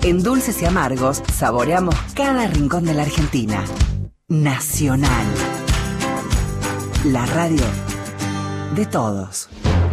En Dulces y Amargos saboreamos cada rincón de la Argentina. Nacional. La radio de todos.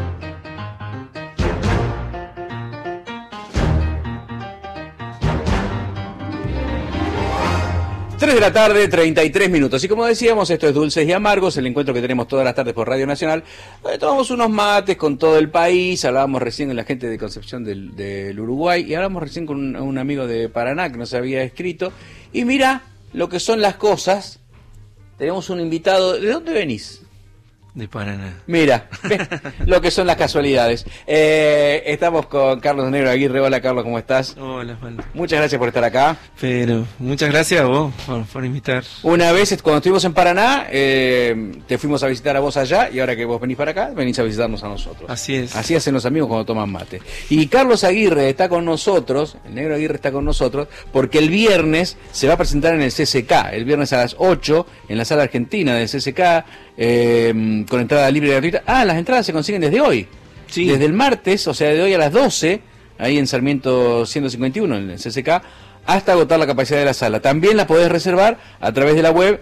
Tres de la tarde, 33 minutos. Y como decíamos, esto es Dulces y Amargos, el encuentro que tenemos todas las tardes por Radio Nacional. Tomamos unos mates con todo el país, hablábamos recién con la gente de Concepción del Uruguay y hablamos recién con un amigo de Paraná que nos había escrito. Y mira lo que son las cosas. Tenemos un invitado. ¿De dónde venís? De Paraná. Mira, lo que son las casualidades. Estamos con Carlos Negro Aguirre. Hola Carlos, ¿cómo estás? Hola, Juan. Muchas gracias por estar acá. Pero muchas gracias a vos por invitar. Una vez cuando estuvimos en Paraná, te fuimos a visitar a vos allá y ahora que vos venís para acá, venís a visitarnos a nosotros. Así es. Así hacen los amigos cuando toman mate. Y Carlos Aguirre está con nosotros, el Negro Aguirre está con nosotros, porque el viernes se va a presentar en el CCK, el viernes a las 8, en la sala argentina del CCK, con entrada libre y gratuita. Las entradas se consiguen desde hoy. Sí. Desde el martes, o sea, de hoy a las 12, ahí en Sarmiento 151, en el CCK, hasta agotar la capacidad de la sala. También la podés reservar a través de la web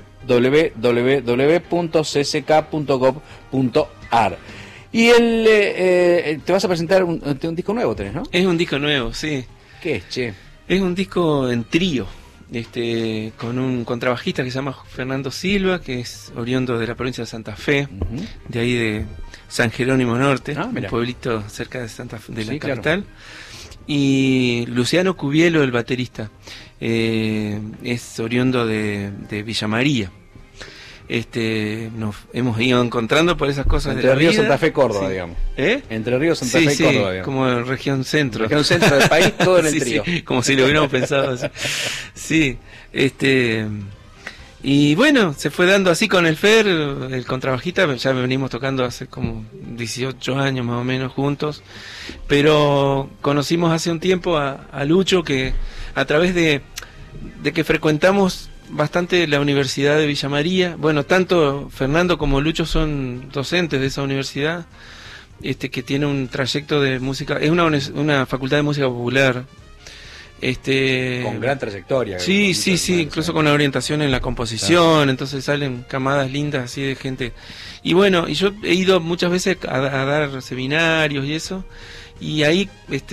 www.cck.gov.ar. Y te vas a presentar un disco nuevo, tenés, ¿no? Es un disco nuevo, sí. ¿Qué es, che? Es un disco en trío, con un contrabajista que se llama Fernando Silva, que es oriundo de la provincia de Santa Fe, de ahí de San Jerónimo Norte, un pueblito cerca de Santa Fe, de la capital. Claro. Y Luciano Cubielo, el baterista, es oriundo de Villa María. Nos hemos ido encontrando por esas cosas Entre de la Río, vida. Santa Fe, Córdoba, Sí. digamos. ¿Eh? Entre Río, Santa Fe y Córdoba, digamos. Como región centro. Región centro del país, todo en el trío. Sí, como si lo hubiéramos pensado así. Sí, y bueno, se fue dando así con el Fer, el contrabajista, ya venimos tocando hace como 18 años más o menos juntos, pero conocimos hace un tiempo a Lucho, que a través de que frecuentamos bastante la Universidad de Villa María. Bueno, tanto Fernando como Lucho son docentes de esa universidad, que tiene un trayecto de música, es una facultad de música popular. Con gran trayectoria. Sí, incluso con la orientación en la composición, claro. Entonces salen camadas lindas así de gente. Y bueno, y yo he ido muchas veces a dar seminarios y eso, y ahí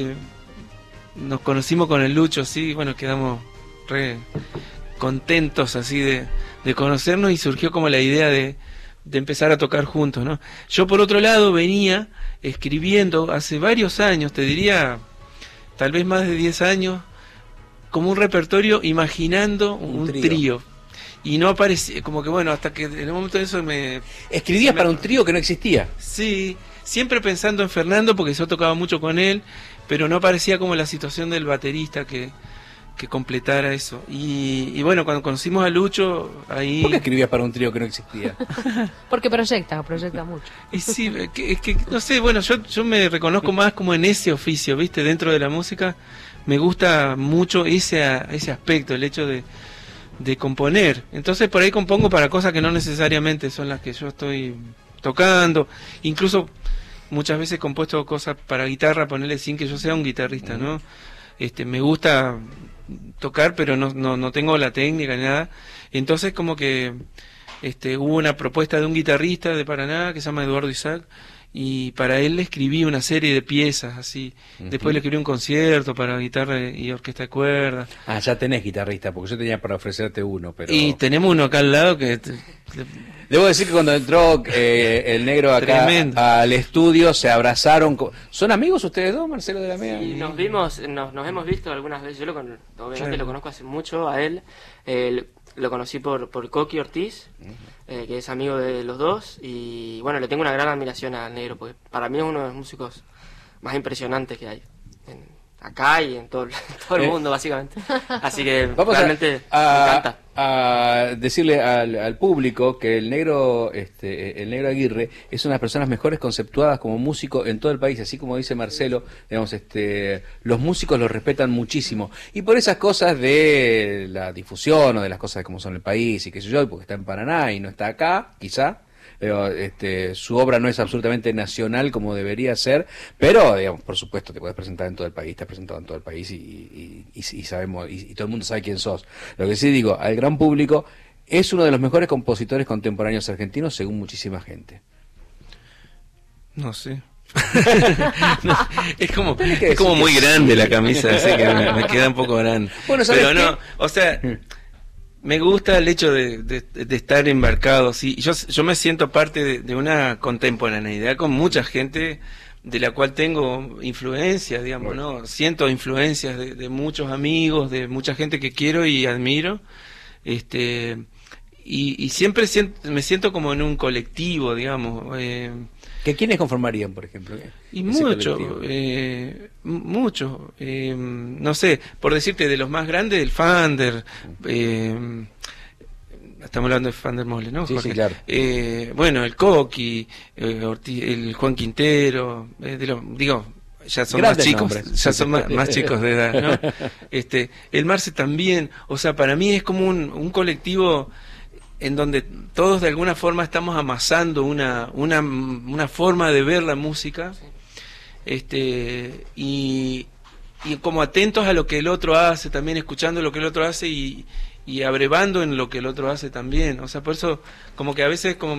nos conocimos con el Lucho, sí, bueno, quedamos re contentos así de conocernos y surgió como la idea de empezar a tocar juntos, ¿no? Yo por otro lado venía escribiendo hace varios años, te diría tal vez más de 10 años, como un repertorio imaginando un trío. Y no aparecía, como que bueno, hasta que en el momento de eso ¿Escribías para un trío que no existía? Sí, siempre pensando en Fernando porque yo tocaba mucho con él, pero no aparecía como la situación del baterista que completara eso. Y bueno, cuando conocimos a Lucho, ahí... ¿Por qué escribías para un trío que no existía? Porque proyecta mucho. Y sí, es que no sé, bueno, yo me reconozco más como en ese oficio, ¿viste? Dentro de la música me gusta mucho ese aspecto, el hecho de componer. Entonces por ahí compongo para cosas que no necesariamente son las que yo estoy tocando. Incluso muchas veces he compuesto cosas para guitarra, ponerle sin que yo sea un guitarrista, ¿no? Me gusta tocar, pero no tengo la técnica ni nada. Entonces como que hubo una propuesta de un guitarrista de Paraná que se llama Eduardo Isaac, y para él le escribí una serie de piezas así. Después le escribí un concierto para guitarra y orquesta de cuerdas. Ya tenés guitarrista, porque yo tenía para ofrecerte uno, pero... Y tenemos uno acá al lado que... Debo decir que cuando entró el Negro acá al estudio se abrazaron. ¿Son amigos ustedes dos, Marcelo de la Mea? Sí, nos hemos visto algunas veces. Yo obviamente lo conozco hace mucho a él. Lo conocí por Coqui Ortiz, que es amigo de los dos, y bueno, le tengo una gran admiración al Negro, porque para mí es uno de los músicos más impresionantes que hay acá y en todo el mundo, básicamente. Así que vamos realmente me encanta. A decirle al público que el Negro Aguirre es una de las personas mejores conceptuadas como músico en todo el país, así como dice Marcelo, digamos, los músicos lo respetan muchísimo, y por esas cosas de la difusión o de las cosas como son el país y qué sé yo, porque está en Paraná y no está acá, quizá, pero su obra no es absolutamente nacional como debería ser, pero digamos, por supuesto te puedes presentar en todo el país, te has presentado en todo el país y sabemos, y todo el mundo sabe quién sos. Lo que sí digo, al gran público, es uno de los mejores compositores contemporáneos argentinos según muchísima gente. No sé. No, es como muy grande la camisa, así que me queda un poco grande. Bueno, pero no, o sea, me gusta el hecho de estar embarcado, sí. Yo me siento parte de una contemporaneidad con mucha gente de la cual tengo influencia, digamos, ¿no? Siento influencias de muchos amigos, de mucha gente que quiero y admiro, y siempre me siento como en un colectivo, digamos. ¿Que quiénes conformarían, por ejemplo? Y muchos, no sé, por decirte, de los más grandes, el Fander, estamos hablando de Fander Mole, ¿no? Sí, Jorge? sí, claro. Bueno, el Coqui, el Juan Quintero, digo, ya son Grandes más chicos, nombres. ya son más chicos de edad, ¿no? El Marce también, o sea, para mí es como un colectivo en donde todos de alguna forma estamos amasando una forma de ver la música, y como atentos a lo que el otro hace, también escuchando lo que el otro hace y abrevando en lo que el otro hace también. O sea, por eso como que a veces como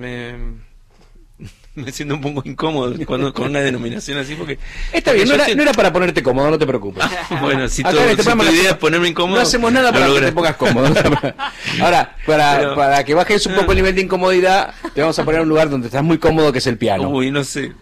me siento un poco incómodo con una denominación así, porque está bien, no era para ponerte cómodo, no te preocupes. Bueno, si tu programa idea es ponerme incómodo, no hacemos nada para que te pongas cómodo. Ahora, para que bajes un poco el nivel de incomodidad, te vamos a poner un lugar donde estás muy cómodo, que es el piano. Uy, no sé.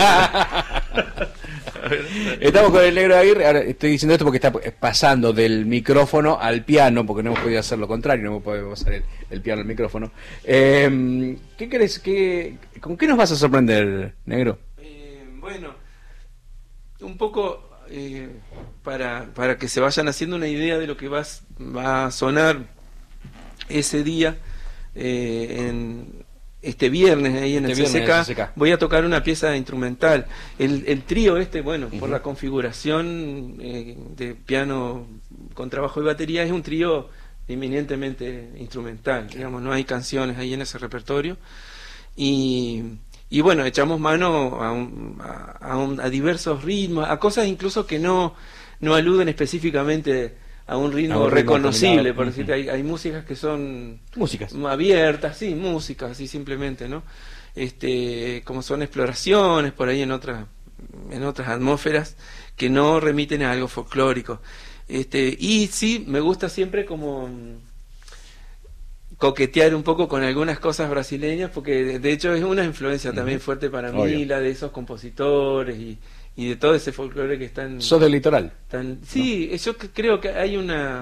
Estamos con el Negro Aguirre. Ahora estoy diciendo esto porque está pasando del micrófono al piano, porque no hemos podido hacer lo contrario, no hemos podido pasar el piano al micrófono. ¿Qué crees? ¿Con qué nos vas a sorprender, Negro? Bueno, un poco para que se vayan haciendo una idea de lo que va a sonar ese día, en este viernes ahí en el CCK, voy a tocar una pieza instrumental. El trío bueno, por la configuración de piano con trabajo y batería, es un trío eminentemente instrumental, digamos, no hay canciones ahí en ese repertorio, y bueno, echamos mano a diversos ritmos, a cosas incluso que no aluden específicamente a un ritmo reconocible, por decirte, hay músicas que son músicas abiertas, sí, músicas, así simplemente, ¿no? Como son exploraciones por ahí en otras atmósferas que no remiten a algo folclórico. Y sí, me gusta siempre como coquetear un poco con algunas cosas brasileñas, porque de hecho es una influencia también fuerte para mí, obvio, la de esos compositores y de todo ese folclore que están... ¿Sos del litoral? Sí, ¿no? Yo creo que hay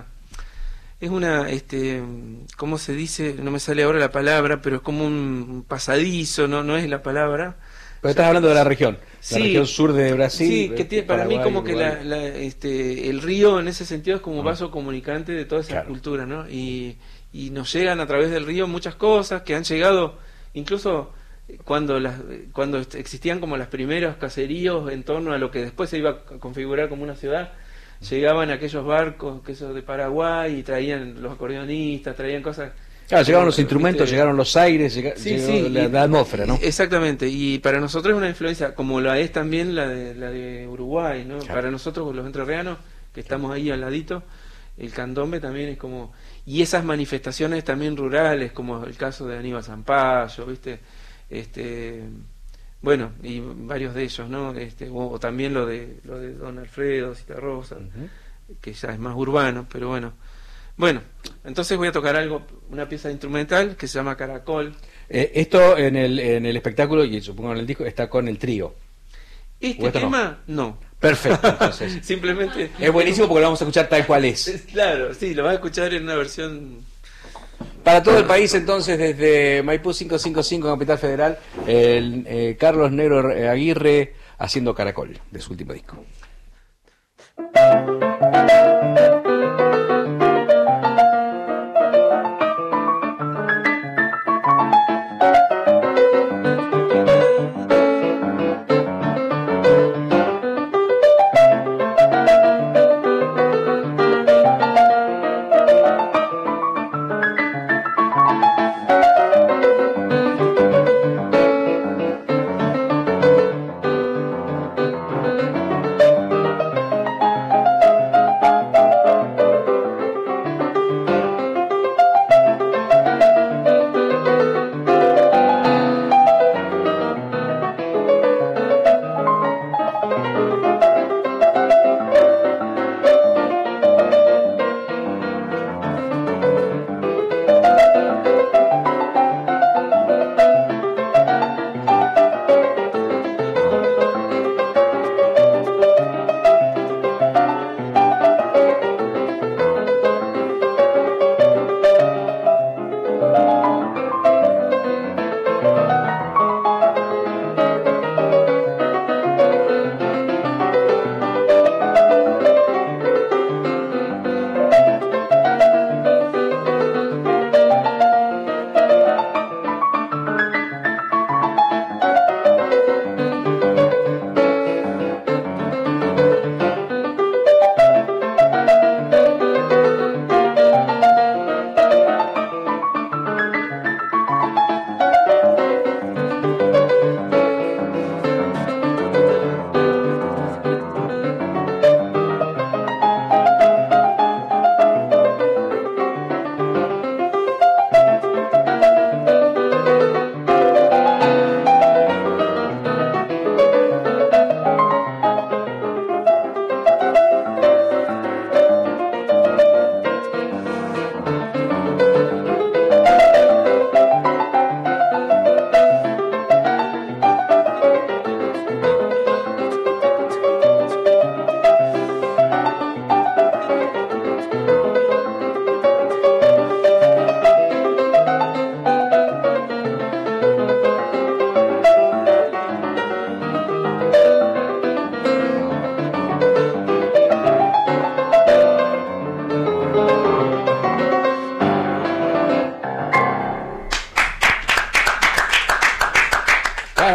¿cómo se dice? No me sale ahora la palabra, pero es como un pasadizo, no es la palabra. Pero estás hablando de la región, sí, la región sur de Brasil. Sí, que tiene, para Paraguay, mí como Uruguay. que el río en ese sentido es como vaso comunicante de toda esa cultura, ¿no? Y nos llegan a través del río muchas cosas que han llegado incluso cuando existían como los primeros caseríos en torno a lo que después se iba a configurar como una ciudad. Llegaban aquellos barcos, que esos de Paraguay, y traían los acordeonistas, traían cosas. Claro, llegaron los instrumentos, llegaron los aires, llegó la atmósfera, ¿no? Exactamente, y para nosotros es una influencia, como la es también la de Uruguay, ¿no? Claro. Para nosotros los entrerrianos, que estamos ahí al ladito, el candombe también es como... Y esas manifestaciones también rurales, como el caso de Aníbal Zampayo, ¿viste? Bueno, y varios de ellos, ¿no? O también lo de Don Alfredo Citarrosa, que ya es más urbano, pero bueno. Bueno, entonces voy a tocar una pieza instrumental que se llama Caracol. Esto en el espectáculo, y supongo en el disco, está con el trío. Este tema, no. Perfecto, entonces. Simplemente... Es buenísimo porque lo vamos a escuchar tal cual es. Claro, sí, lo vas a escuchar en una versión... Para todo el país, entonces, desde Maipú 555, Capital Federal, el Carlos Negro Aguirre haciendo Caracol, de su último disco.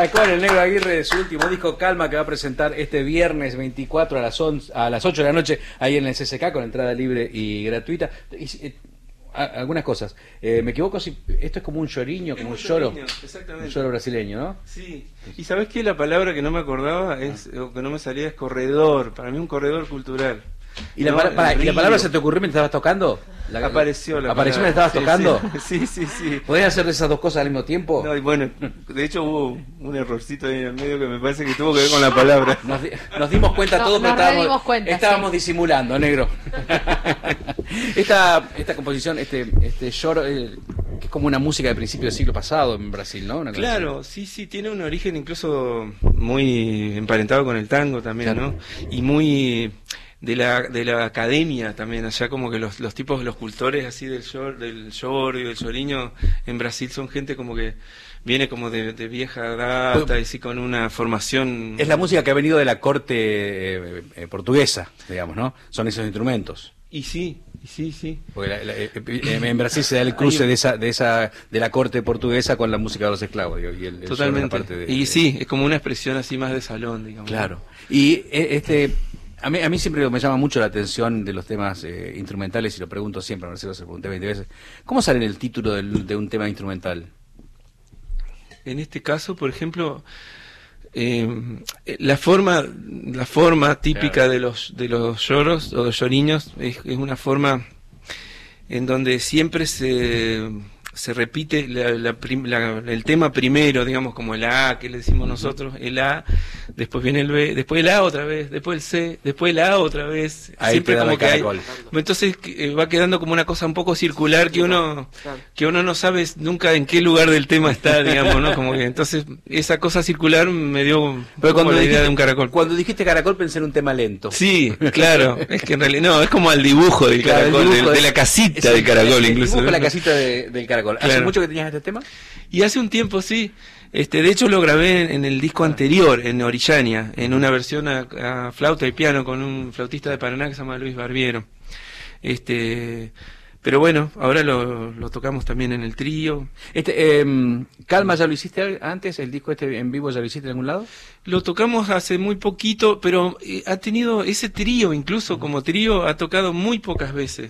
con el Negro Aguirre de su último disco Calma, que va a presentar este viernes 24 a las 8 de la noche ahí en el CCK con entrada libre y gratuita. Algunas cosas. Me equivoco si esto es como un lloriño, como un lloro. Exactamente. Un lloro brasileño, ¿no? Sí. Y ¿sabés qué? La palabra que no me acordaba o que no me salía es corredor. Para mí un corredor cultural. ¿Y la, ¿y la palabra se te ocurrió mientras estabas tocando? Apareció la ¿Apareció palabra. mientras estabas tocando? Sí. ¿Podías hacer esas dos cosas al mismo tiempo? No, y bueno, de hecho hubo un errorcito ahí en el medio que me parece que tuvo que ver con la palabra. Nos dimos cuenta todos, pero estábamos disimulando, negro. Esta composición, este lloro, que es como una música de principio del siglo pasado en Brasil, ¿no? Claro, sí, tiene un origen incluso muy emparentado con el tango también, claro. ¿No? Y muy de la academia también, allá como que los tipos, los cultores así del lloro y del lloriño en Brasil son gente como que viene como de vieja data y sí con una formación. Es la música que ha venido de la corte portuguesa, digamos, ¿no? Son esos instrumentos. Y sí. Porque en Brasil se da el cruce de la corte portuguesa con la música de los esclavos. Y el totalmente. Parte sí, es como una expresión así más de salón, digamos. Claro. Y a mí siempre me llama mucho la atención de los temas instrumentales, y lo pregunto siempre, a Marcelo se lo pregunté 20 veces. ¿Cómo sale el título de un tema instrumental? En este caso, por ejemplo, la forma típica, claro, de los lloros o de lloriños es una forma en donde siempre se repite el tema primero, digamos, como el A que le decimos nosotros, el A, después viene el B, después el A otra vez, después el C, después el A otra vez. Ahí siempre como que hay, caracol. Entonces va quedando como una cosa un poco circular que uno no sabe nunca en qué lugar del tema está, digamos, ¿no? Como que entonces esa cosa circular me dio la idea de un caracol. Cuando dijiste caracol pensé en un tema lento. Sí, claro, es que en realidad no, es como al dibujo del caracol, de la casita del caracol, incluso. La casita del caracol. ¿Hace claro. mucho que tenías este tema? Y hace un tiempo, sí. De hecho lo grabé en el disco anterior, en Orillania, en una versión a flauta y piano con un flautista de Paraná que se llama Luis Barbiero. Pero bueno, ahora lo tocamos también en el trío. Calma, ¿ya lo hiciste antes? ¿El disco en vivo ya lo hiciste en algún lado? Lo tocamos hace muy poquito, pero ha tenido ese trío, incluso como trío, ha tocado muy pocas veces.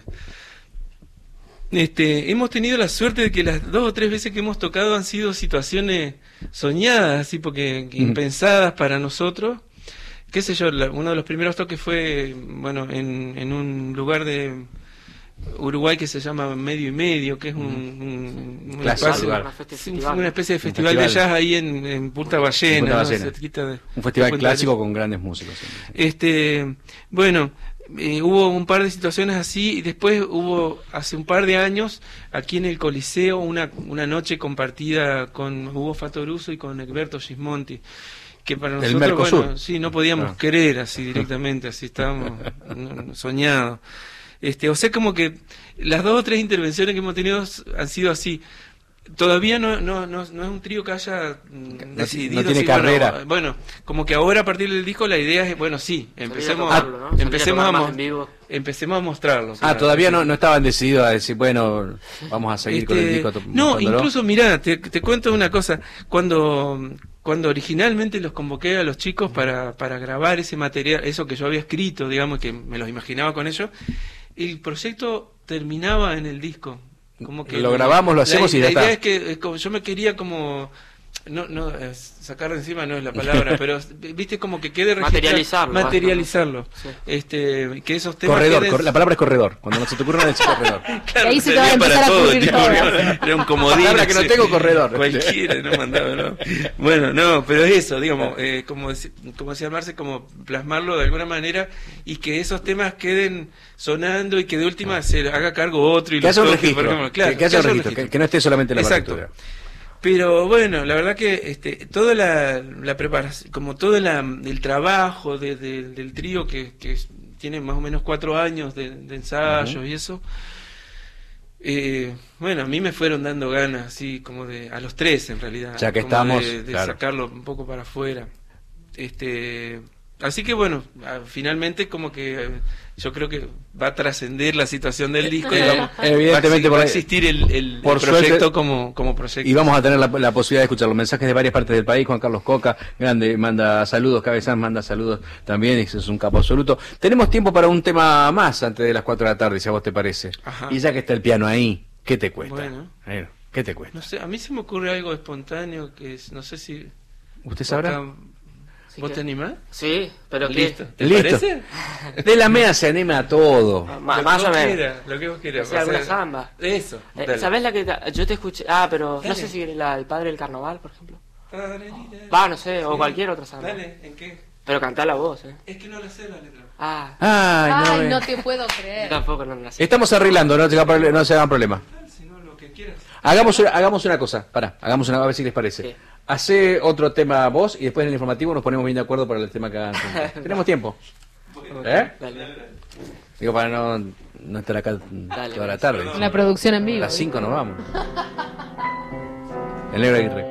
Hemos tenido la suerte de que las 2 o 3 veces que hemos tocado han sido situaciones soñadas, así porque impensadas para nosotros. Qué sé yo, uno de los primeros toques fue, bueno, en un lugar de Uruguay que se llama Medio y Medio, que es un espacio, una especie de festival de jazz ahí en Punta Ballena, ¿no? Un festival clásico con grandes músicos. Bueno, hubo un par de situaciones así, y después hubo hace un par de años aquí en el Coliseo una noche compartida con Hugo Fattoruso y con Egberto Gismonti, que para nosotros, bueno, sí, no podíamos creer así directamente, así estábamos soñados. O sea, como que las 2 o 3 intervenciones que hemos tenido han sido así. Todavía no es un trío que haya decidido. No tiene carrera. Bueno, como que ahora a partir del disco la idea es, bueno, sí, empecemos a mostrarlo. Claro. Todavía no estaban decididos a decir, bueno, vamos a seguir con el disco. No, incluso mirá, te cuento una cosa. Cuando originalmente los convoqué a los chicos para grabar ese material, eso que yo había escrito, digamos, que me los imaginaba con ellos, el proyecto terminaba en el disco. Como que lo grabamos, lo hacemos y ya está. La idea es que yo me quería como sacar de encima no es la palabra, pero viste como que quede materializarlo. Sí. Que esos temas la palabra es corredor. Cuando no se te ocurre una decir corredor. Claro, ahí se te va a empezar a ocurrir todo. Era un comodín. La palabra que no tengo, corredor. Cualquiera, no mandaba, ¿no? Bueno, no, pero eso, digamos, como decía Marce, como plasmarlo de alguna manera y que esos temas queden sonando y que de última se haga cargo otro y que haya un registro, que no esté solamente la partitura. Pero bueno, la verdad que toda la preparación, como todo el trabajo del trío que tiene más o menos 4 años de ensayos y eso, bueno, a mí me fueron dando ganas, así como a los 3 en realidad, ya que como estamos de sacarlo un poco para afuera. Así que bueno, finalmente como que yo creo que va a trascender la situación del disco y evidentemente va a existir el proyecto como proyecto. Y vamos a tener la posibilidad de escuchar los mensajes de varias partes del país. Juan Carlos Coca, grande, manda saludos, Cabezán manda saludos también, es un capo absoluto. Tenemos tiempo para un tema más antes de las 4 de la tarde, si a vos te parece. Ajá. Y ya que está el piano ahí, ¿qué te cuesta? Bueno, ¿qué te cuesta? no sé, a mí se me ocurre algo espontáneo que es, no sé si... ¿Usted sabrá? ¿Vos te animás? Sí, pero Listo. ¿qué? ¿Te parece? De la MEA se anima a todo. Más o menos. Lo que vos quieras. Sí, alguna samba. Eso. dale. ¿Sabés la que yo te escuché? Pero Dale. no sé si el padre del carnaval, por ejemplo. Dale. No sé, o cualquier otra samba. Dale, ¿en qué? Pero cantá la voz, Es que no la sé la letra. Ay, no te puedo Yo creer. tampoco no la sé. Estamos arreglando, no se hagan problema. Si no, lo que quieras. Hagamos una cosa, a ver si les parece. Sí. Hacé otro tema vos y después en el informativo nos ponemos bien de acuerdo para el tema que hagan. Tenemos tiempo. ¿Eh? Dale. Digo, para no estar acá toda la tarde. La producción en A vivo. las 5 nos vamos. El negro Aguirre.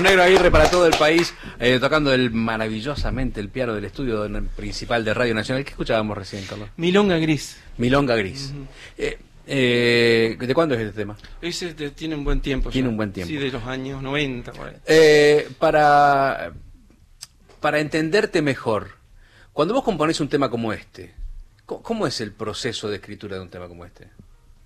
Negro Aguirre para todo el país, tocando maravillosamente el piano del estudio principal de Radio Nacional. ¿Qué escuchábamos recién, Carlos? Milonga Gris. Milonga Gris. ¿De cuándo es este tema? Ese tiene un buen tiempo. Tiene un buen tiempo. Sí, de los años 90. Para entenderte mejor, cuando vos componés un tema como este, ¿cómo es el proceso de escritura de un tema como este?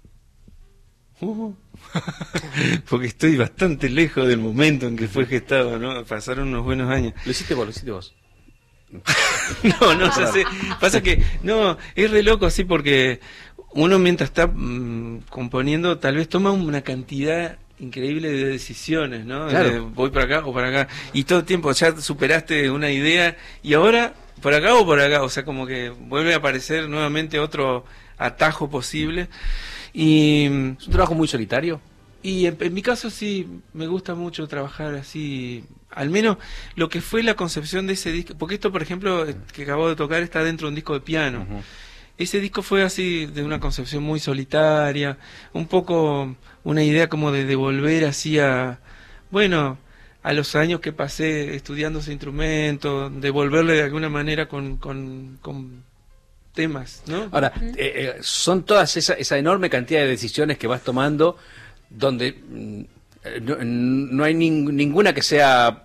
Porque estoy bastante lejos del momento en que fue gestado, ¿no? Pasaron unos buenos años. ¿Lo hiciste vos? No, ya sé. Pasa que, no, es re loco así porque uno mientras está componiendo tal vez toma una cantidad increíble de decisiones, ¿no? Claro. Voy para acá o para acá. Y todo el tiempo ya superaste una idea y ahora por acá o por acá. O sea, como que vuelve a aparecer nuevamente otro atajo posible. Y ¿es un trabajo muy solitario? Y en mi caso sí, me gusta mucho trabajar así, al menos lo que fue la concepción de ese disco, porque esto por ejemplo que acabo de tocar está dentro de un disco de piano. Ese disco fue así de una concepción muy solitaria, un poco una idea como de devolver así a, bueno, a los años que pasé estudiando ese instrumento, devolverle de alguna manera con temas, ¿no? Ahora, son todas esa enorme cantidad de decisiones que vas tomando donde no hay ninguna que sea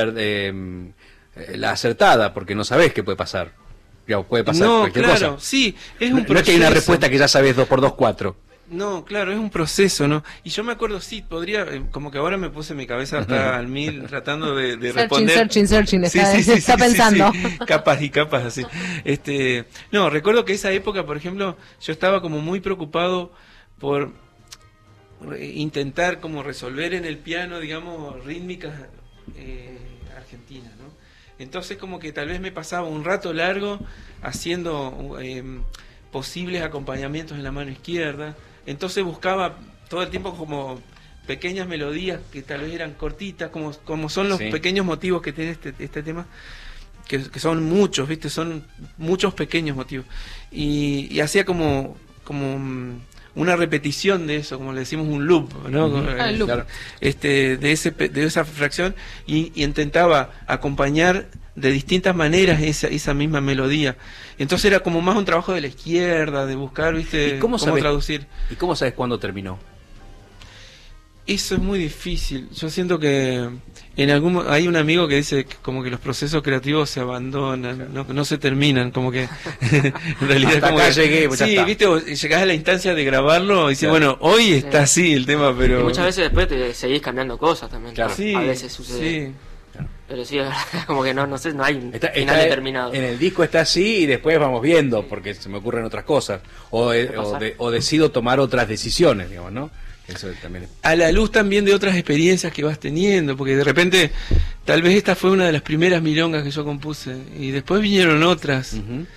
la acertada, porque no sabés qué puede pasar. Puede pasar cualquier cosa. Sí, es un proceso. No es que hay una respuesta que ya sabes 2x2, 4. No, claro, es un proceso, ¿no? Y yo me acuerdo, sí, podría, como que ahora me puse mi cabeza hasta al mil tratando de responder. Searching, está pensando. Sí. Capas y capas, así. No, recuerdo que esa época, por ejemplo, yo estaba como muy preocupado por intentar como resolver en el piano, digamos, rítmicas argentinas, ¿no? Entonces como que tal vez me pasaba un rato largo haciendo posibles acompañamientos en la mano izquierda. Entonces buscaba todo el tiempo como pequeñas melodías que tal vez eran cortitas, como son los pequeños motivos que tiene este tema, que son muchos, ¿viste? Son muchos pequeños motivos. Y hacía como una repetición de eso, como le decimos un loop, ¿no? Loop. Claro. De esa fracción y intentaba acompañar de distintas maneras esa misma melodía. Entonces era como más un trabajo de la izquierda, de buscar, ¿viste? ¿Y cómo traducir. ¿Y cómo sabes cuándo terminó? Eso es muy difícil. Yo siento que hay un amigo que dice que como que los procesos creativos se abandonan, no se terminan, como que en realidad hasta como acá que, llegué, pues sí, viste, vos llegás a la instancia de grabarlo y dices, bueno, hoy está así el tema, pero y muchas veces después te seguís cambiando cosas también. Claro. Sí, a veces sucede. Sí. Pero sí, como que no sé, no hay un final está determinado. En el disco está así y después vamos viendo, porque se me ocurren otras cosas. O decido tomar otras decisiones, digamos, ¿no? Eso también es. A la luz también de otras experiencias que vas teniendo, porque de repente, tal vez esta fue una de las primeras milongas que yo compuse, y después vinieron otras,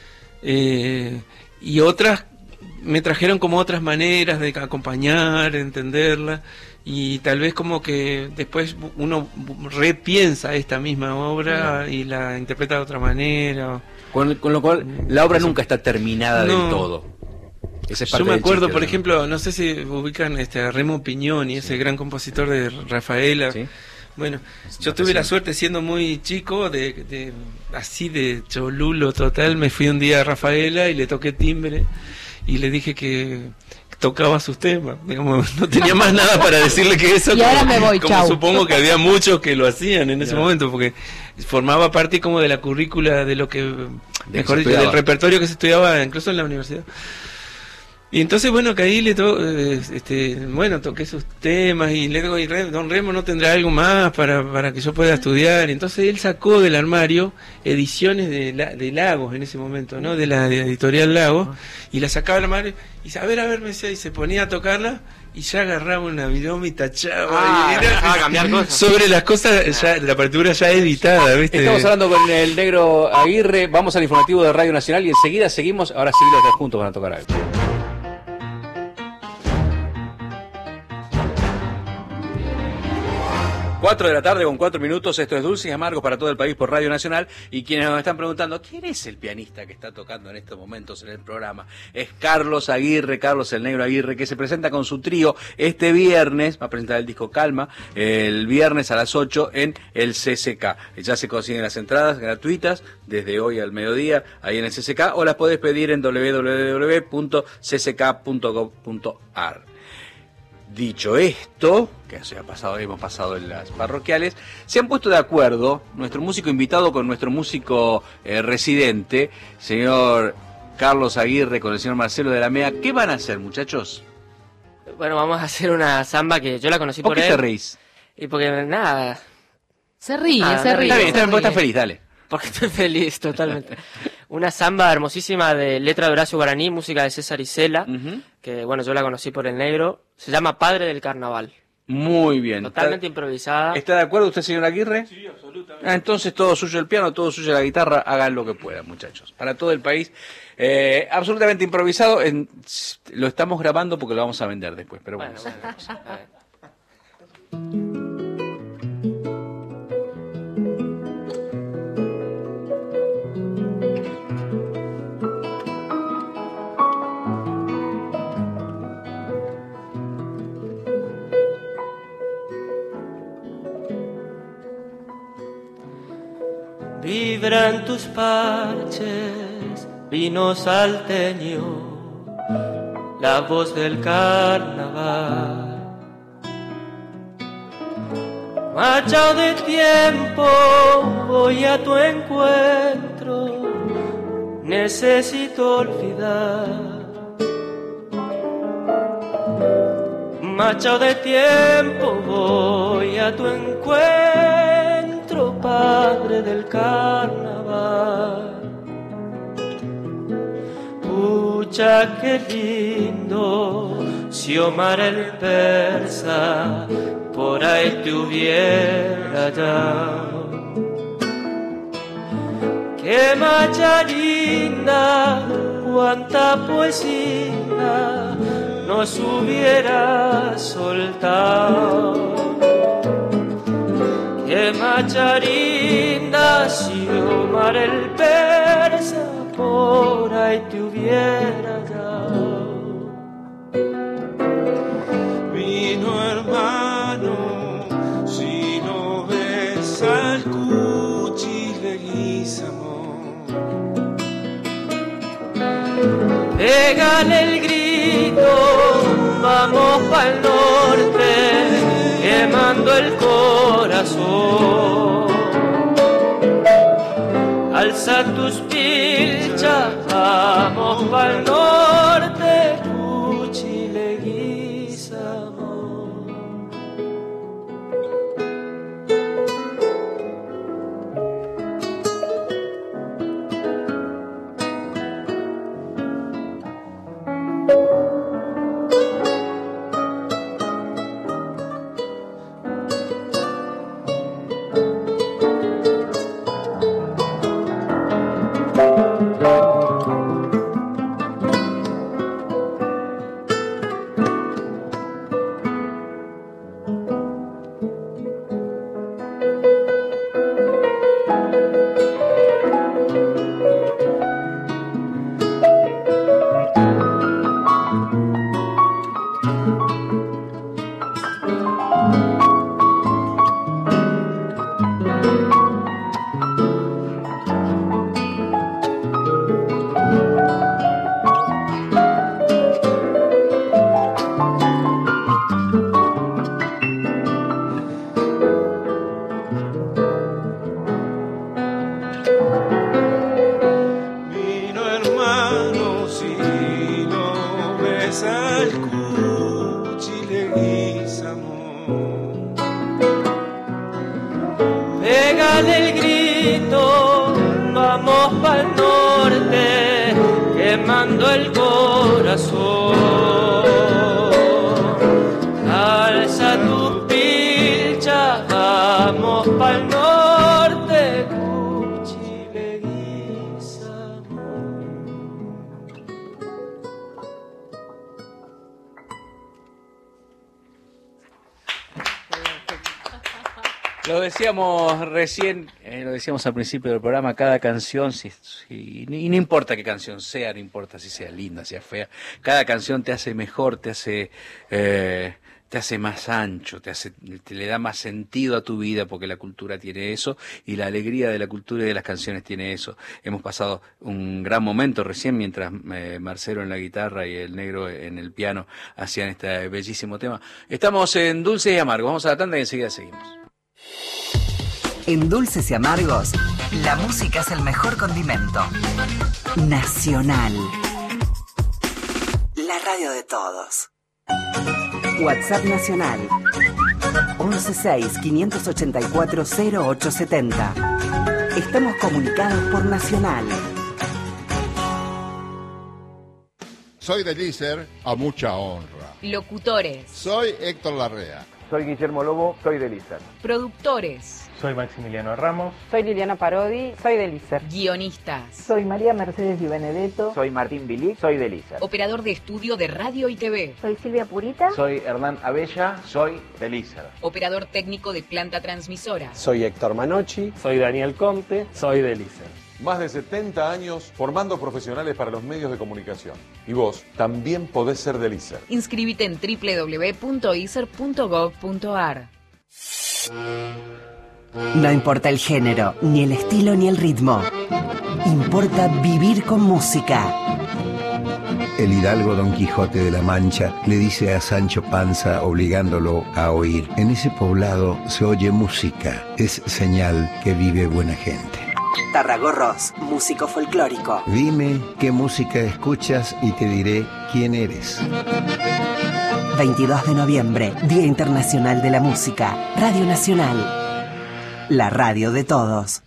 y otras me trajeron como otras maneras de acompañar, de entenderla, y tal vez como que después uno repiensa esta misma obra y la interpreta de otra manera. Con lo cual, la obra nunca está terminada del todo. Esa es parte yo me del acuerdo, chiste, por ¿no? ejemplo, no sé si ubican a Remo Pignoni, ese gran compositor de Rafaela. Sí. Bueno, yo tuve la suerte siendo muy chico así de cholulo total, me fui un día a Rafaela y le toqué timbre y le dije que tocaba sus temas. Digamos, no tenía más nada para decirle que eso. Y ahora me voy, como chau. supongo que había muchos que lo hacían en ese momento, porque formaba parte como de la currícula de lo que, mejor dicho, del repertorio que se estudiaba incluso en la universidad. Y entonces, bueno, que ahí toqué sus temas y le digo, don Remo no tendrá algo más para que yo pueda estudiar. Y entonces él sacó del armario ediciones de Lagos en ese momento, ¿no? De la editorial Lagos, y la sacaba del armario y dice, a ver, me decía, y se ponía a tocarla y ya agarraba una viroma y tachaba. A cambiar cosas. Sobre las cosas, ya, la partitura ya editada, ¿viste? Estamos hablando con el Negro Aguirre, vamos al informativo de Radio Nacional y enseguida seguimos, ahora sí los dos juntos van a tocar algo. 4 de la tarde con 4 minutos, esto es Dulces y Amargos para todo el país por Radio Nacional, y quienes nos están preguntando, ¿quién es el pianista que está tocando en estos momentos en el programa? Es Carlos Aguirre, Carlos el Negro Aguirre, que se presenta con su trío este viernes, va a presentar el disco Calma, el viernes a las 8 en el CCK. Ya se consiguen las entradas gratuitas desde hoy al mediodía, ahí en el CCK, o las podés pedir en www.cck.gov.ar. Dicho esto, que hemos pasado en las parroquiales, se han puesto de acuerdo nuestro músico invitado con nuestro músico residente, señor Carlos Aguirre, con el señor Marcelo de la Mea. ¿Qué van a hacer, muchachos? Bueno, vamos a hacer una samba que yo la conocí por él. ¿Por qué te reís? Y porque nada... Se ríe, se Está ríe. bien, vos estás feliz, dale. Porque estoy feliz, totalmente. Una samba hermosísima de letra de Horacio Guaraní, música de César Isela, que bueno, yo la conocí por el Negro. Se llama Padre del Carnaval. Muy bien. Totalmente improvisada. ¿Está de acuerdo usted, señor Aguirre? Sí, absolutamente. Entonces todo suyo el piano, todo suyo la guitarra, hagan lo que puedan, muchachos. Para todo el país, absolutamente improvisado. Lo estamos grabando porque lo vamos a vender después, pero bueno. A ver. Vibran tus parches, vino salteño, la voz del carnaval. Machao de tiempo, voy a tu encuentro, necesito olvidar. Machao de tiempo, voy a tu encuentro, padre del carnaval. Pucha, qué lindo, si Omar el persa por ahí te hubiera hallado. Qué macha linda, cuánta poesía nos hubiera soltado. Qué macharinda, si Omar el persa por ahí te hubiera dado. Vino hermano, si no ves al Cuchi Leguízamo. Pégale el grito, vamos pa'l norte, quemando el corazón. Alza tus pilchas, vamos pa'l norte, Cuchi Leguízamo. Pégale el grito, vamos pa'l norte, quemando el corazón. Alza tu pilcha, vamos pa'l norte, Cuchi Leguízamo. Lo decíamos recién, lo decíamos al principio del programa, cada canción, y no importa qué canción sea, no importa si sea linda, sea fea, cada canción te hace mejor, te hace más ancho, te le da más sentido a tu vida, porque la cultura tiene eso, y la alegría de la cultura y de las canciones tiene eso. Hemos pasado un gran momento recién, mientras Marcelo en la guitarra y el negro en el piano hacían este bellísimo tema. Estamos en Dulces y Amargos, vamos a la tanda y enseguida seguimos. En Dulces y Amargos, la música es el mejor condimento. Nacional. La radio de todos. WhatsApp Nacional. 116-584-0870. Estamos comunicados por Nacional. Soy de Lícer, a mucha honra. Locutores. Soy Héctor Larrea. Soy Guillermo Lobo, soy de Lícer. Productores. Soy Maximiliano Ramos. Soy Liliana Parodi, soy de Lícer. Guionistas. Soy María Mercedes Di Benedetto. Soy Martín Bilic, soy de Lícer. Operador de estudio de radio y TV. Soy Silvia Purita. Soy Hernán Abella, soy de Lícer. Operador técnico de planta transmisora. Soy Héctor Manocci. Soy Daniel Comte, soy de Lícer. Más de 70 años formando profesionales para los medios de comunicación. Y vos también podés ser de Lícer. Inscríbete en www.iser.gov.ar. No importa el género, ni el estilo, ni el ritmo. Importa vivir con música. El hidalgo Don Quijote de la Mancha le dice a Sancho Panza, obligándolo a oír: en ese poblado se oye música, es señal que vive buena gente. Tarragorros, músico folclórico. Dime qué música escuchas y te diré quién eres. 22 de noviembre, Día Internacional de la Música. Radio Nacional. La radio de todos.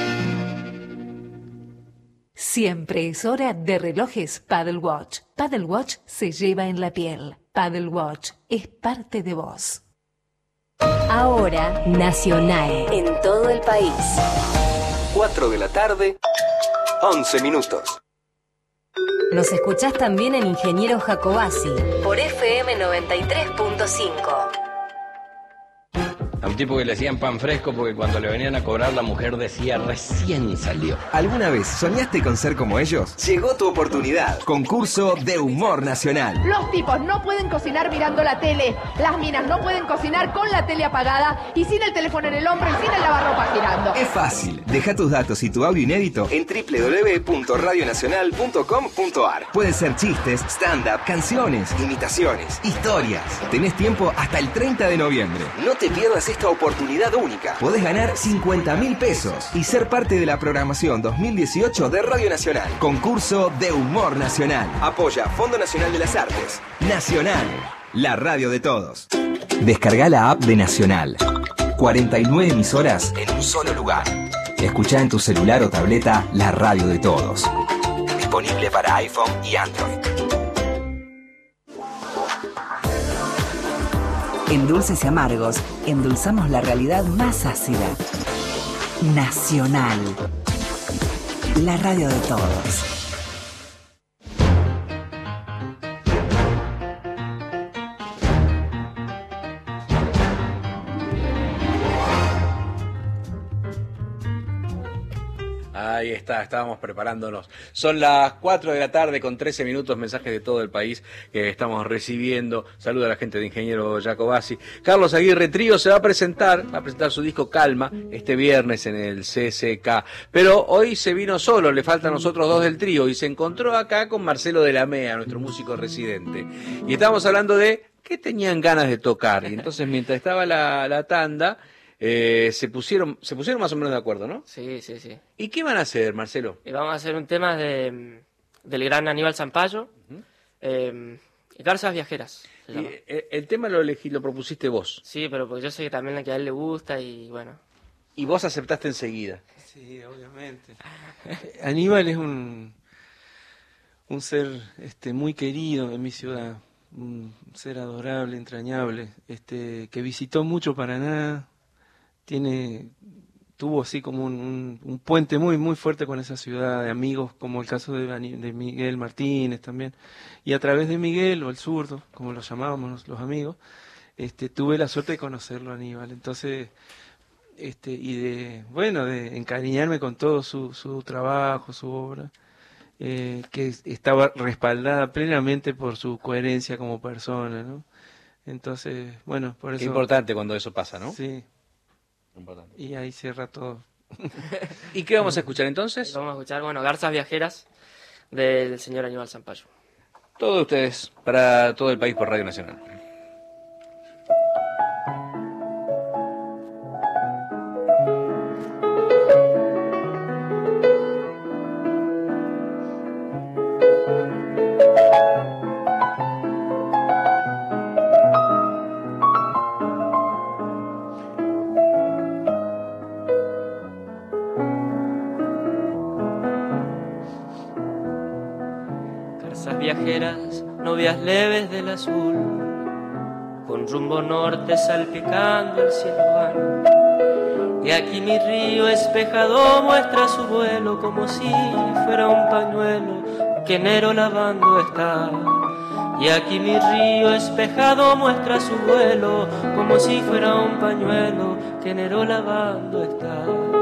Siempre es hora de relojes Paddle Watch. Paddle Watch se lleva en la piel. Paddle Watch es parte de vos. Ahora, Nacional, en todo el país. 4 de la tarde, 11 minutos. Nos escuchás también en Ingeniero Jacobasi, por FM 93.5. A un tipo que le hacían pan fresco porque cuando le venían a cobrar la mujer decía recién salió. ¿Alguna vez soñaste con ser como ellos? Llegó tu oportunidad. Concurso de humor nacional. Los tipos no pueden cocinar mirando la tele. Las minas no pueden cocinar con la tele apagada y sin el teléfono en el hombro y sin el lavarropa girando. Es fácil. Deja tus datos y tu audio inédito en www.radionacional.com.ar. Pueden ser chistes, stand-up, canciones, imitaciones, historias. Tenés tiempo hasta el 30 de noviembre. No te pierdas esta oportunidad única. Podés ganar 50.000 pesos y ser parte de la programación 2018 de Radio Nacional. Concurso de humor nacional. Apoya Fondo Nacional de las Artes. Nacional, la radio de todos. Descarga la app de Nacional. 49 emisoras en un solo lugar. Escuchá en tu celular o tableta la radio de todos. Disponible para iPhone y Android. En Dulces y Amargos, endulzamos la realidad más ácida. Nacional. La radio de todos. Ahí está, estábamos preparándonos. Son las 4 de la tarde con 13 minutos, mensajes de todo el país que estamos recibiendo. Saluda a la gente de Ingeniero Jacobasi. Carlos Aguirre Trío se va a presentar su disco Calma este viernes en el CCK. Pero hoy se vino solo, le faltan los otros dos del trío y se encontró acá con Marcelo de la Mea, nuestro músico residente. Y estábamos hablando de qué tenían ganas de tocar. Y entonces mientras estaba la tanda... se pusieron más o menos de acuerdo, ¿no? Sí, sí, sí. ¿Y qué van a hacer, Marcelo? Vamos a hacer un tema del gran Aníbal Zampayo, Garzas Viajeras. Y el tema lo propusiste vos. Sí, pero porque yo sé que también que a él le gusta y bueno. Y vos aceptaste enseguida. Sí, obviamente. Aníbal es un ser muy querido en mi ciudad, un ser adorable, entrañable, que visitó mucho Paraná. Tuvo así como un puente muy muy fuerte con esa ciudad, de amigos, como el caso de Miguel Martínez también, y a través de Miguel, o el zurdo, como lo llamábamos los amigos, tuve la suerte de conocerlo a Aníbal. Entonces y de encariñarme con todo su trabajo, su obra, que estaba respaldada plenamente por su coherencia como persona, ¿no? Entonces, bueno, por eso... Qué importante cuando eso pasa, ¿no? Sí. Importante. Y ahí cierra todo. ¿Y qué vamos a escuchar entonces? Vamos a escuchar, Garzas Viajeras del señor Aníbal Zampayo. Todos ustedes, para todo el país por Radio Nacional. Viajeras, novias leves del azul, con rumbo norte salpicando el cielo vano. Y aquí mi río espejado muestra su vuelo como si fuera un pañuelo que enero lavando está. Y aquí mi río espejado muestra su vuelo como si fuera un pañuelo que enero lavando está.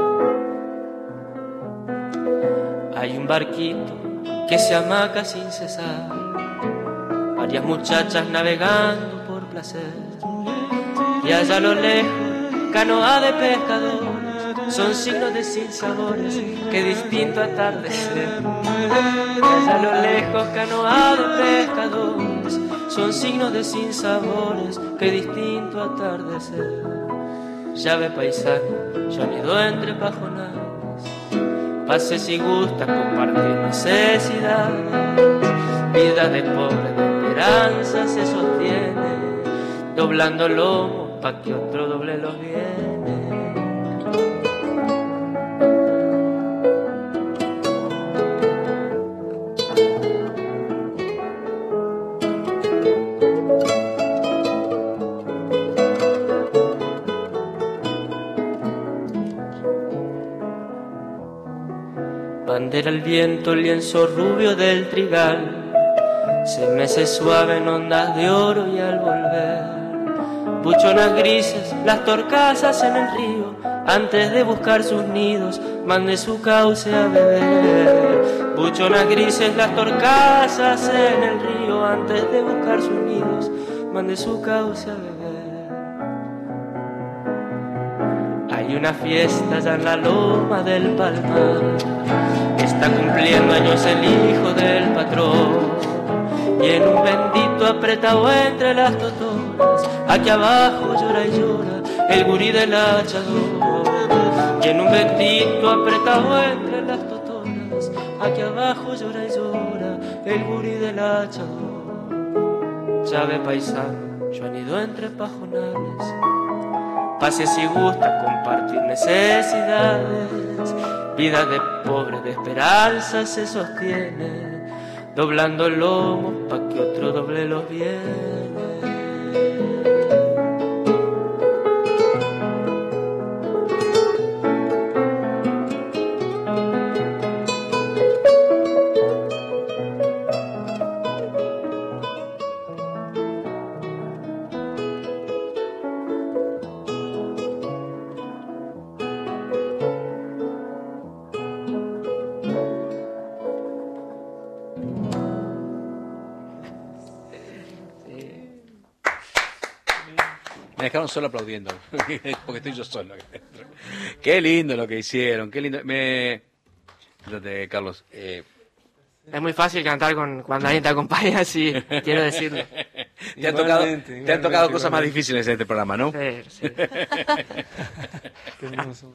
Hay un barquito que se amaca sin cesar, varias muchachas navegando por placer, y allá a lo lejos canoa de pescadores, son signos de sinsabores que distinto atardecer. Y allá a lo lejos canoa de pescadores, son signos de sinsabores que distinto atardecer. Llave paisano, yo nido entre pajonales, pase si gusta compartir necesidades, vida de pobre de esperanza se sostiene, doblando el lomo pa' que otro doble los bienes. Bandera al viento, lienzo rubio del trigal, se mece suave en ondas de oro y al volver, buchonas grises, las torcasas en el río, antes de buscar sus nidos, mande su cauce a beber. Buchonas grises, las torcasas en el río, antes de buscar sus nidos, mande su cauce a beber. Hay una fiesta allá en la loma del Palmar, está cumpliendo años el hijo del patrón, y en un bendito apretado entre las totoras, aquí abajo llora y llora el gurí del hachador. Y en un bendito apretado entre las totoras, aquí abajo llora y llora el gurí del hachador. Llave paisano, yo anido entre pajonales, pase si gusta compartir necesidades, vida de pobre de esperanza se sostiene, doblando el lomo pa' que otro doble los bienes. Me dejaron solo aplaudiendo, porque estoy yo solo. Qué lindo lo que hicieron, qué lindo. Fíjate, Carlos. Es muy fácil cantar cuando alguien te acompaña, sí, quiero decirlo. Te han tocado cosas más difíciles en este programa, ¿no? Sí. Qué hermoso.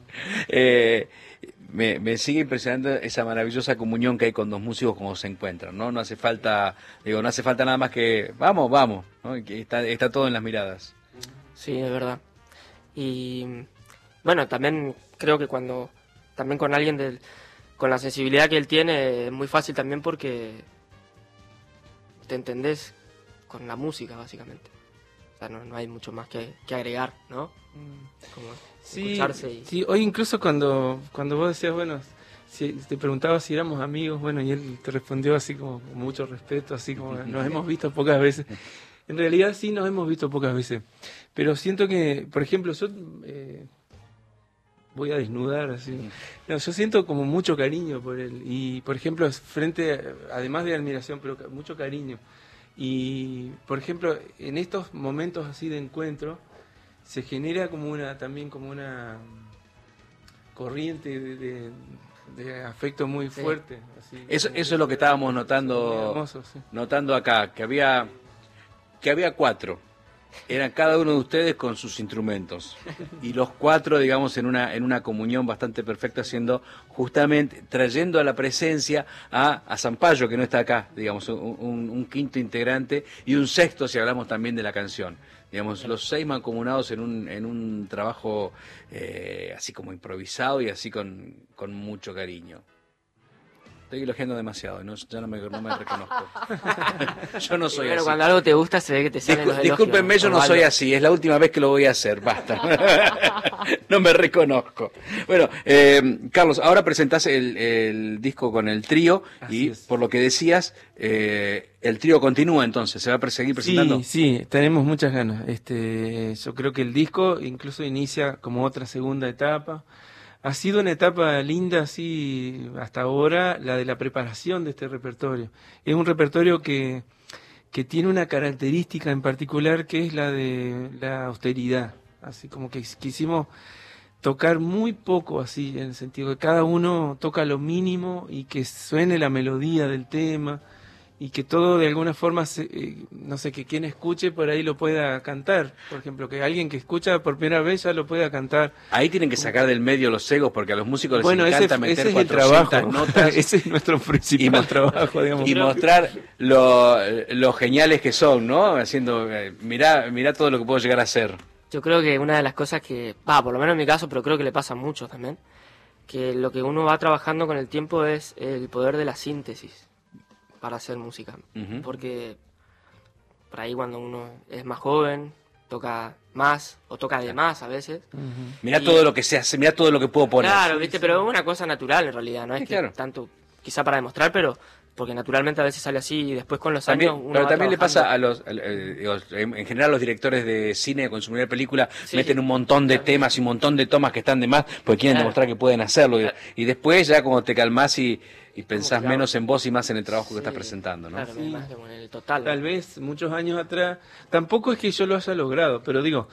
Me sigue impresionando esa maravillosa comunión que hay con dos músicos como se encuentran, ¿no? No hace falta nada más que vamos, ¿no? Y que está todo en las miradas. Sí, es verdad. Y bueno, también creo que también con alguien con la sensibilidad que él tiene, es muy fácil también porque te entendés con la música, básicamente. O sea, no hay mucho más que agregar, ¿no? Como escucharse y... Sí, hoy incluso cuando vos decías, bueno, si te preguntaba si éramos amigos, bueno, y él te respondió así como con mucho respeto, así como nos hemos visto pocas veces. En realidad sí nos hemos visto pocas veces, pero siento que, por ejemplo, yo voy a desnudar así. No, yo siento como mucho cariño por él y, por ejemplo, además de admiración, pero mucho cariño. Y, por ejemplo, en estos momentos así de encuentro se genera también como una corriente de afecto muy fuerte. Así, eso es lo que estábamos notando, hermoso, sí. notando acá, que había 4. Eran cada uno de ustedes con sus instrumentos. Y los 4, digamos, en una comunión bastante perfecta, haciendo justamente, trayendo a la presencia a Zampayo, que no está acá, digamos, un quinto integrante, y un sexto si hablamos también de la canción. Digamos, los 6 mancomunados en un trabajo así como improvisado y así con mucho cariño. Estoy elogiando demasiado, ya no me reconozco. Yo no soy pero así. Cuando algo te gusta se ve que te salen los elogios. Discúlpenme, yo no soy así, es la última vez que lo voy a hacer, basta. No me reconozco. Bueno, Carlos, ahora presentás el disco con el trío y por lo que decías, el trío continúa entonces, ¿se va a seguir presentando? Sí, tenemos muchas ganas. Yo creo que el disco incluso inicia como otra segunda etapa. Ha sido una etapa linda, así, hasta ahora, la de la preparación de este repertorio. Es un repertorio que tiene una característica en particular, que es la de la austeridad. Así como que quisimos tocar muy poco, así, en el sentido que cada uno toca lo mínimo y que suene la melodía del tema y que todo de alguna forma, no sé, que quien escuche por ahí lo pueda cantar. Por ejemplo, que alguien que escucha por primera vez ya lo pueda cantar. Ahí tienen que sacar del medio los egos, porque a los músicos les encanta meter ese es 400 trabajo. notas. Ese es nuestro principal trabajo, digamos. Y mostrar lo geniales que son, ¿no? Haciendo, mirá todo lo que puedo llegar a hacer. Yo creo que una de las cosas que, por lo menos en mi caso, pero creo que le pasa a muchos también, que lo que uno va trabajando con el tiempo es el poder de la síntesis para hacer música. Porque por ahí cuando uno es más joven, toca más, o toca de más a veces. Mirá todo lo que se hace, mirá todo lo que puedo poner. Claro, ¿viste? Pero es una cosa natural en realidad, no es que tanto, quizá para demostrar, pero porque naturalmente a veces sale así y después con los años uno pero va también le pasa trabajando. en general a los directores de cine, con su primera película, meten un montón de temas y un montón de tomas que están de más, porque quieren demostrar que pueden hacerlo. Y después ya como te calmás y pensás menos en vos y más en el trabajo que estás presentando, ¿no? Claro, más como en el total. Tal vez muchos años atrás, tampoco es que yo lo haya logrado, pero digo,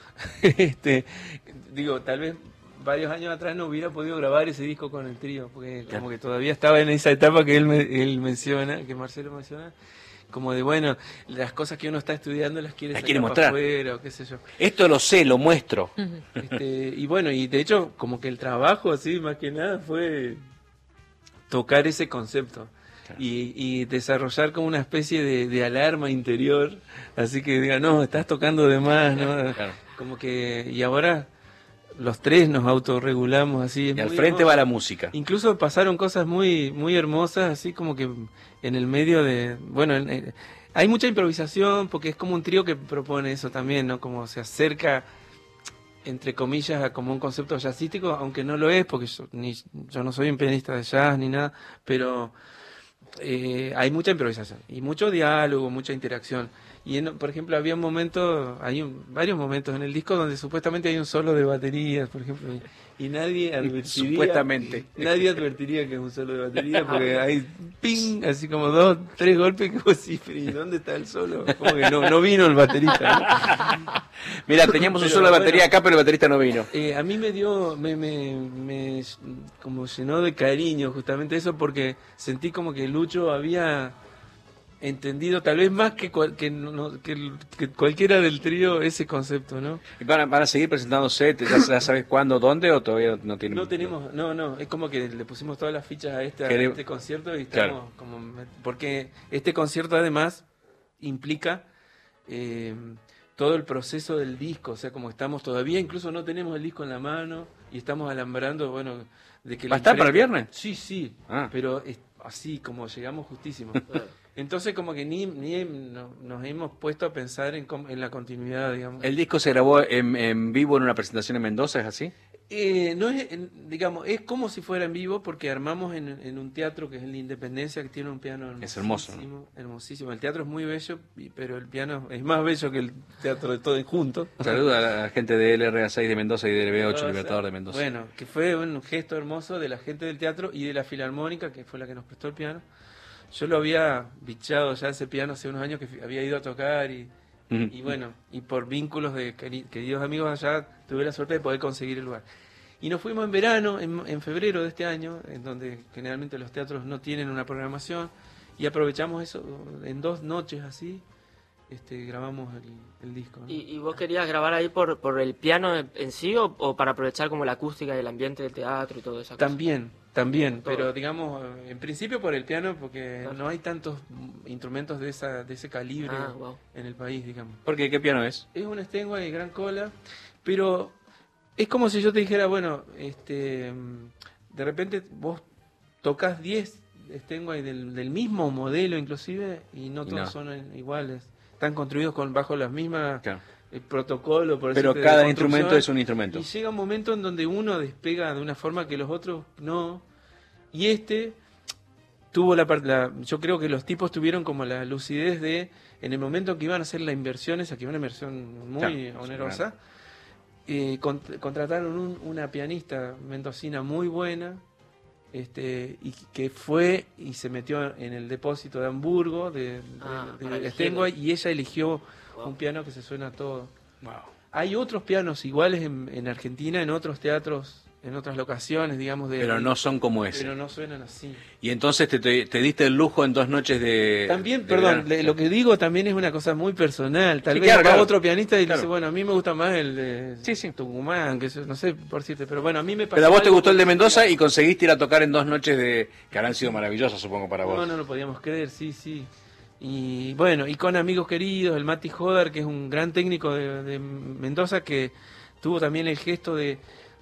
tal vez varios años atrás no hubiera podido grabar ese disco con el trío, porque como que todavía estaba en esa etapa que él menciona, que Marcelo menciona, como de, bueno, las cosas que uno está estudiando las quiere mostrar afuera, o qué sé yo. Esto lo sé, lo muestro. Y bueno, y de hecho, como que el trabajo así, más que nada, fue tocar ese concepto. Y desarrollar como una especie de alarma interior, así que diga, no, estás tocando de más, ¿no? Como que, y ahora los 3 nos autorregulamos así. Y al frente va la música. Incluso pasaron cosas muy, muy hermosas, así como que en el medio de, bueno, hay mucha improvisación, porque es como un trío que propone eso también, ¿no? Como se acerca, entre comillas, a como un concepto jazzístico, aunque no lo es, porque yo no soy un pianista de jazz ni nada, pero hay mucha improvisación y mucho diálogo, mucha interacción. Y por ejemplo, había un momento, varios momentos en el disco donde supuestamente hay un solo de baterías, por ejemplo, y nadie advertiría. Supuestamente. Nadie advertiría que es un solo de batería, porque hay ping, así como 2, 3 golpes, que vos decís, ¿y dónde está el solo? Como que no vino el baterista, ¿no? Mira, teníamos un solo de batería acá, pero el baterista no vino. A mí me dio, me como llenó de cariño justamente eso, porque sentí como que Lucho había entendido tal vez más que cualquiera del trío ese concepto, ¿no? ¿Y van a seguir presentándose? ¿Ya sabes cuándo, dónde o todavía no tienen? No tenemos, no, es como que le pusimos todas las fichas a este concierto y estamos como, porque este concierto además implica todo el proceso del disco, o sea, como estamos todavía, incluso no tenemos el disco en la mano y estamos alambrando, bueno, de que ¿Va a estar para el viernes? Sí, pero así como llegamos justísimo. Entonces como que ni nos hemos puesto a pensar en la continuidad, digamos. ¿El disco se grabó en vivo en una presentación en Mendoza, es así? No es, digamos, es como si fuera en vivo porque armamos en un teatro que es el de Independencia, que tiene un piano hermosísimo. Es hermoso, ¿no? Hermosísimo. El teatro es muy bello, pero el piano es más bello que el teatro de todos juntos. Saluda a la gente de LRA6 de Mendoza y de LB8 Libertador de Mendoza. Bueno, que fue un gesto hermoso de la gente del teatro y de la Filarmónica, que fue la que nos prestó el piano. Yo lo había bichado ya ese piano hace unos años, que había ido a tocar y bueno, y por vínculos de queridos amigos allá, tuve la suerte de poder conseguir el lugar. Y nos fuimos en verano, en febrero de este año, en donde generalmente los teatros no tienen una programación, y aprovechamos eso en 2 noches así, grabamos el disco, ¿no? ¿Y vos querías grabar ahí por el piano en sí o para aprovechar como la acústica y el ambiente del teatro y todo eso? También, pero digamos, en principio por el piano, porque no hay tantos instrumentos de ese calibre en el país, digamos. ¿Por qué? ¿Qué piano es? Es un Steinway Gran Cola, pero es como si yo te dijera, bueno, de repente vos tocas 10 Steinway del mismo modelo inclusive, y no todos son iguales. Están construidos bajo las mismas protocolo, por pero cada instrumento es un instrumento. Y llega un momento en donde uno despega de una forma que los otros no. Y tuvo yo creo que los tipos tuvieron como la lucidez de, en el momento que iban a hacer la inversión, esa que fue una inversión muy onerosa, contrataron una pianista mendocina muy buena, y que fue y se metió en el depósito de Hamburgo de Steinway, y ella eligió un piano que se suena todo. Wow. Hay otros pianos iguales en Argentina, en otros teatros, en otras locaciones, digamos. Pero no son como ese. Pero no suenan así. Y entonces te diste el lujo en 2 noches de... También, de perdón, verano. lo que digo también es una cosa muy personal. Tal Sí, vez claro. otro pianista y dice, bueno, a mí me gusta más el de Tucumán, que no sé por decirte, pero bueno, a mí me pasó. Pero a vos te algo gustó el de con- Mendoza y conseguiste ir a tocar en 2 noches que habrán sido maravillosas, supongo, para vos. No lo podíamos creer, sí. Y bueno, y con amigos queridos, el Mati Joder, que es un gran técnico de Mendoza, que tuvo también el gesto de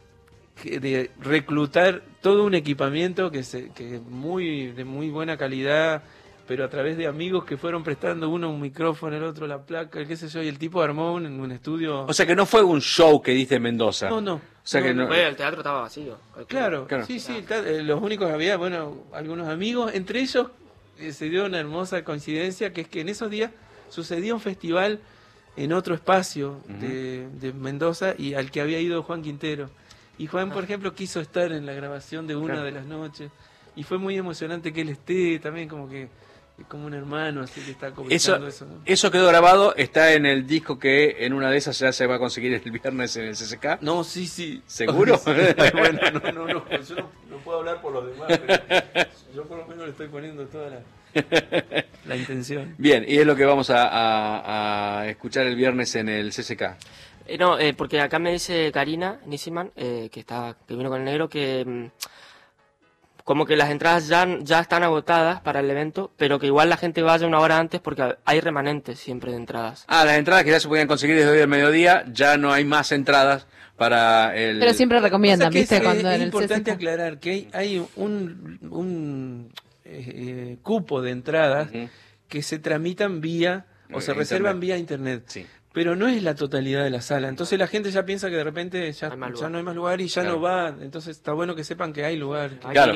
reclutar todo un equipamiento que de muy buena calidad, pero a través de amigos que fueron prestando, uno un micrófono, el otro la placa, qué sé yo, y el tipo armó un estudio. O sea que no fue un show que diste en Mendoza. No. O sea que no. El teatro estaba vacío. Claro. Sí, los únicos que había, algunos amigos, entre ellos se dio una hermosa coincidencia, que es que en esos días sucedía un festival en otro espacio de Mendoza, y al que había ido Juan Quintero. Y Juan, por ejemplo, quiso estar en la grabación de una de las noches, y fue muy emocionante que él esté también, como un hermano, así que está comentando eso, ¿no? Eso quedó grabado, está en el disco que en una de esas ya se va a conseguir el viernes en el CCK. No, sí. ¿Seguro? Bueno, no, yo no puedo hablar por los demás, pero yo por lo menos le estoy poniendo toda la intención. Bien, y es lo que vamos a escuchar el viernes en el CCK. Porque acá me dice Karina Nisiman, que vino con el negro, que como que las entradas ya están agotadas para el evento, pero que igual la gente vaya una hora antes porque hay remanentes siempre de entradas. Las entradas que ya se podían conseguir desde hoy al mediodía, ya no hay más entradas para el... Pero siempre recomiendan, O sea que ¿viste? es Cuando en el importante CCK. aclarar que hay un cupo de entradas que se tramitan vía, o se reservan vía internet. Sí. Pero no es la totalidad de la sala. Entonces la gente ya piensa que de repente ya no hay más lugar y ya no va. Entonces está bueno que sepan que hay lugar. Claro,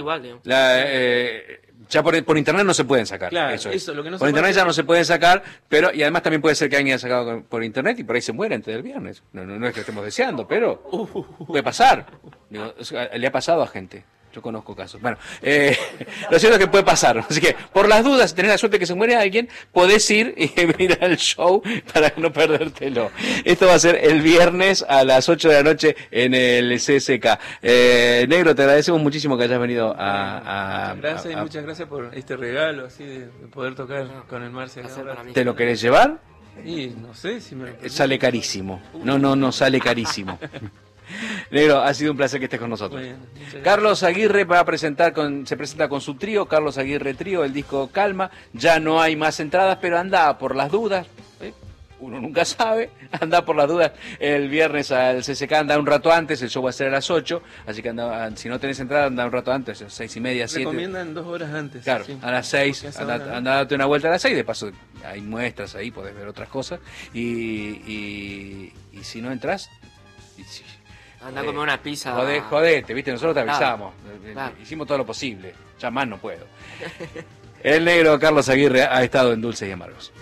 ya por internet no se pueden sacar. Claro, eso es. eso, lo que no por se internet puede ya hacer- no se pueden sacar, pero y además también puede ser que alguien haya sacado por internet y por ahí se muera antes del viernes. No es que estemos deseando, pero puede pasar. Digo, le ha pasado a gente. Yo conozco casos. Bueno, lo cierto es que puede pasar. Así que, por las dudas, si tenés la suerte de que se muere alguien, podés ir y mirar el show para no perdértelo. Esto va a ser el viernes a las 8 de la noche en el CSK. Negro, te agradecemos muchísimo que hayas venido Muchas gracias por este regalo, así de poder tocar con el Marce. ¿Te lo querés llevar? Y no sé si me lo Sale carísimo. No sale carísimo. Negro, ha sido un placer que estés con nosotros. Bueno, muchas gracias. Carlos Aguirre se presenta con su trío, Carlos Aguirre Trío, el disco Calma. Ya no hay más entradas, pero anda por las dudas. Uno nunca sabe, anda por las dudas el viernes al CCK, anda un rato antes, el show va a ser a las 8, así que anda, si no tenés entrada, anda un rato antes, 6:30, 7. Recomiendan 2 horas antes. Claro, sí. a las 6, Porque esa anda hora, ¿no? a darte una vuelta a las 6, de paso hay muestras ahí, podés ver otras cosas, y si no entras, Anda a comer una pizza. Jodete, ¿viste? Nosotros te avisamos. Claro. Hicimos todo lo posible. Ya más no puedo. El negro Carlos Aguirre ha estado en Dulces y Amargos.